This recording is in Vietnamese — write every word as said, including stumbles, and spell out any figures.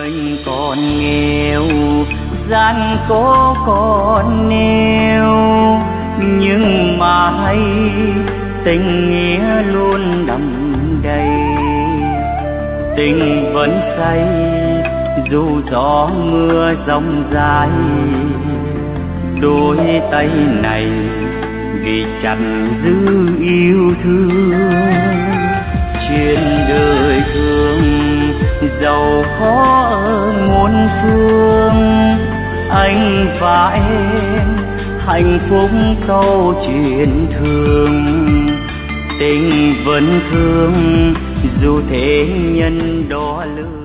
mình còn nghèo, gian cố còn neo, nhưng mà hay tình nghĩa luôn đậm đầy. Tình vẫn say dù gió mưa giông dài, đôi tay này vì chẳng giữ yêu thương. Trên đời thương giàu khó ở muôn phương, anh và em hạnh phúc câu chuyện thường. Tình vẫn thương dù thế nhân đo lường.